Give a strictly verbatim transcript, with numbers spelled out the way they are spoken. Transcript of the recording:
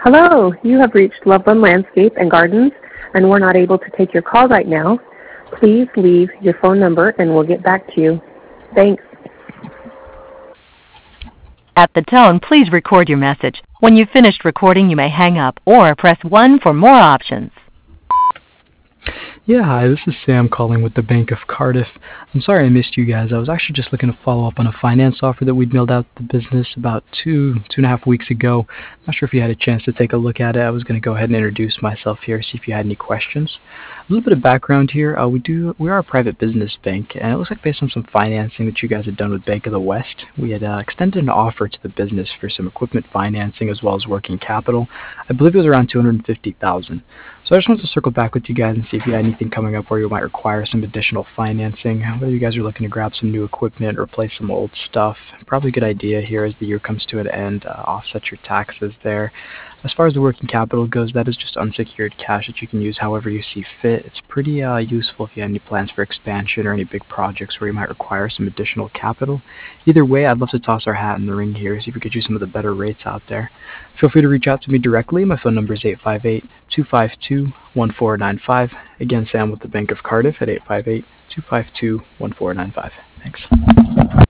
Hello, you have reached Loveland Landscape and Gardens, and we're not able to take your call right now. Please leave your phone number and we'll get back to you. Thanks. At the tone, please record your message. When you've finished recording, you may hang up or press one for more options. Yeah, hi, this is Sam calling with the Bank of Cardiff. I'm sorry I missed you guys. I was actually just looking to follow up on a finance offer that we'd mailed out to the business about two, two and a half weeks ago. Not sure if you had a chance to take a look at it. I was going to go ahead and introduce myself here, see if you had any questions. A little bit of background here. Uh, we do we are a private business bank, and it looks like based on some financing that you guys had done with Bank of the West, we had uh, extended an offer to the business for some equipment financing as well as working capital. I believe it was around two hundred fifty thousand dollars. So I just wanted to circle back with you guys and see if you had anything coming up where you might require some additional financing, whether you guys are looking to grab some new equipment or replace some old stuff. Probably a good idea here as the year comes to an end, uh, offset your taxes there. As far as the working capital goes, that is just unsecured cash that you can use however you see fit. It's pretty uh, useful if you have any plans for expansion or any big projects where you might require some additional capital. Either way, I'd love to toss our hat in the ring here, see if we could use some of the better rates out there. Feel free to reach out to me directly. My phone number is eight five eight, two five two, one four nine five. Again, Sam with the Bank of Cardiff at eight five eight, two five two, one four nine five. Thanks.